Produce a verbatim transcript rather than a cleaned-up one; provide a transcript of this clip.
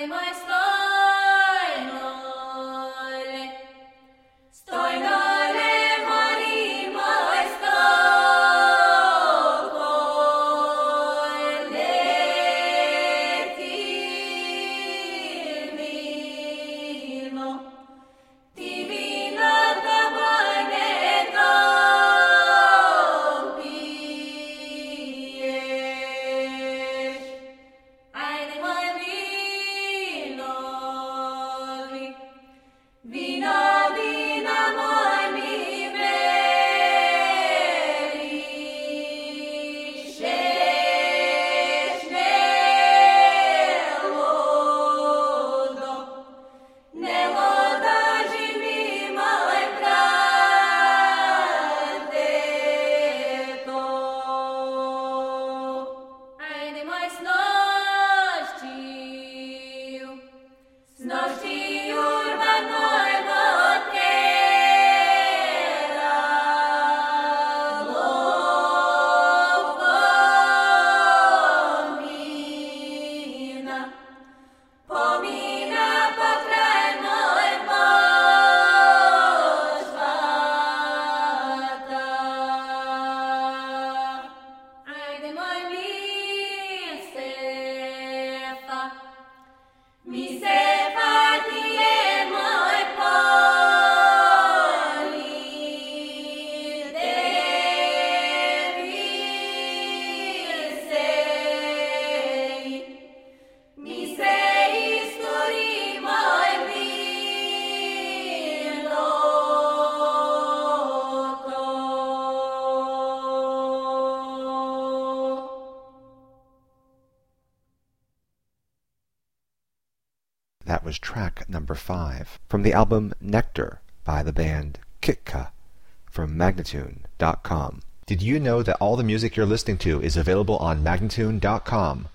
mai stojnole, stojnole mari mai stokole ti vino, ti vino da bane tompiješ. Ajde moj vinovi, vino, vina moj mi berišeš, ne ludo, ne ludaži mi moj brate to. Ajde moj snošćiju, snošćiju urban moj votera, pomina, pomina pokraj moj požvata. Ajde moj Misefa, Misefa ti je moj polide, Miseji, Miseji sturi moj vino to. That was track number five from the album Nectar by the band Kitka from Magnatune dot com. Did you know that all the music you're listening to is available on Magnatune dot com?